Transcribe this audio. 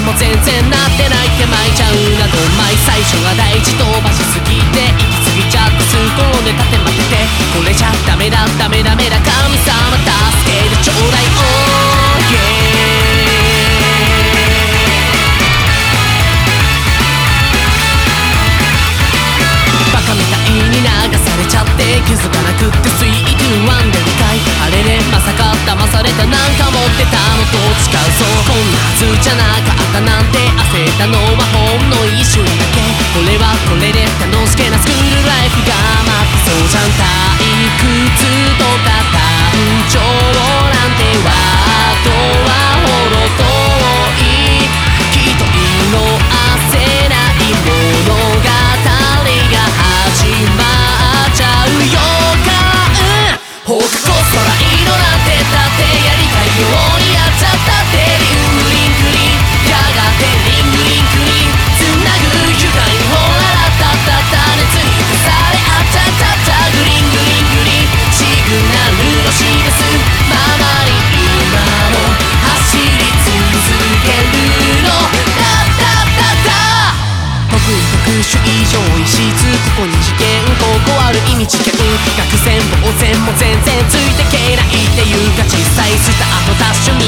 も全然なってないって巻いちゃうなどんまい最初が大事飛ばしすぎて行き過ぎちゃってすごいね立て待ててこれじゃダメだダメダメだ神様助けてちょうだいoh yeahバカみたいに流されちゃって気づかなくってスイートワンで2回あれれまさか騙されたなんか持ってたのと違うそうこんなはずじゃなかったなんて焦ったのはほんの一瞬だけこれはこれで楽しげなスクールライフが待ってそうじゃん退屈とか単調なんてワードはほど遠いきっと色あせない物語始まっちゃう予感ほっこ空色なんてだってやりたいようにやっちゃったってリングリングリンやがてリングリングリンつなぐ愉快にほららったったった熱に消されあっちゃっちゃっちゃグリングリングリンシグナルを示すままに今も走り続けるのだだだだ得意特殊異常異質ここに事件ここある意味知見学生もお膳も全然ついてけないっていうか小さいスタートダッシュ